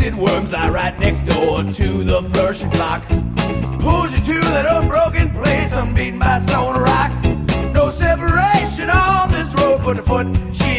twisted worms lie right next door to the flourishing block. Pulls you to that unbroken place, unbeaten by stone or rock. No separation on this road, foot to foot. She